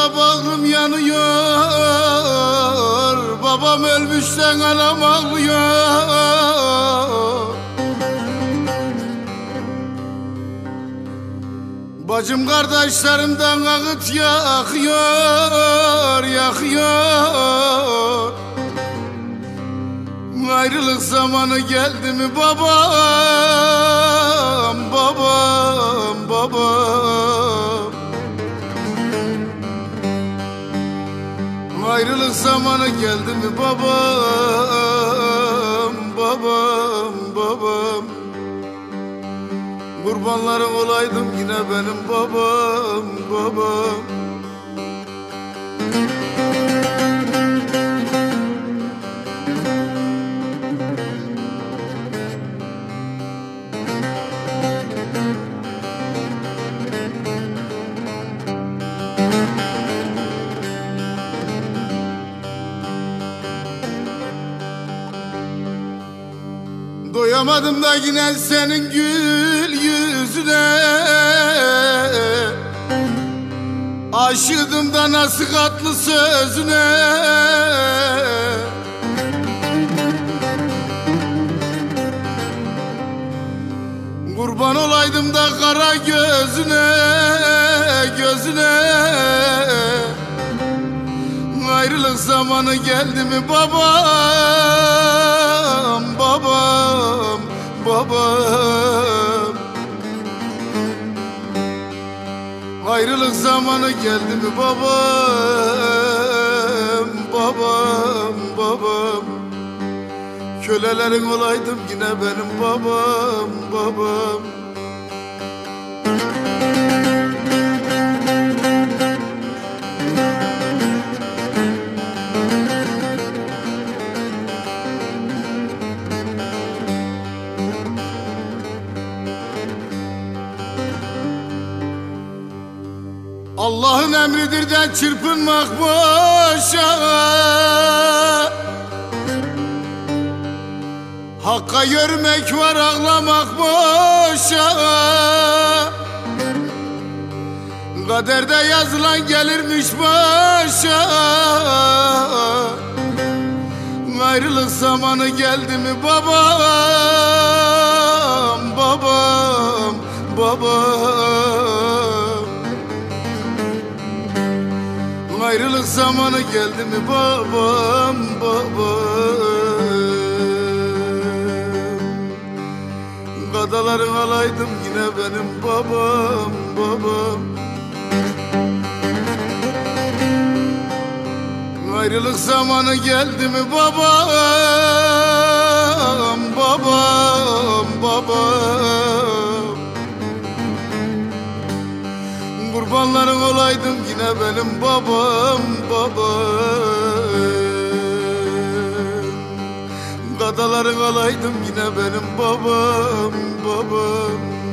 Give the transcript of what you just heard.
bağrım yanıyor. Babam ölmüşten anam ağlıyor. Bacım kardeşlerimden ağıt yakıyor, yakıyor. Ayrılık zamanı geldi mi babam, babam, babam. Ayrılık zamanı geldi mi babam, babam, babam. Kurbanların olaydım yine benim babam, babam. Doyamadım da yine senin gül yüzüne. Aşığım da nasihatlı sözüne. Kurban olaydım da kara gözüne, gözüne. Ayrılık zamanı geldi mi babam, babam, babam. Ayrılık zamanı geldi mi babam, babam, babam. Kölelerin olaydım yine benim babam, babam. Allah'ın emridir de çırpınmak boşa. Hakka yürümek var, ağlamak boşa. Kaderde yazılan gelirmiş başa. Ayrılık zamanı geldi mi babam, babam, babam. Ayrılık zamanı geldi mi babam, babam. Kadaların alaydım yine benim babam, babam. Ayrılık zamanı geldi mi babam, babam, babam. Kurbanların olaydım yine benim babam, babam. Kadaların alaydım yine benim babam, babam.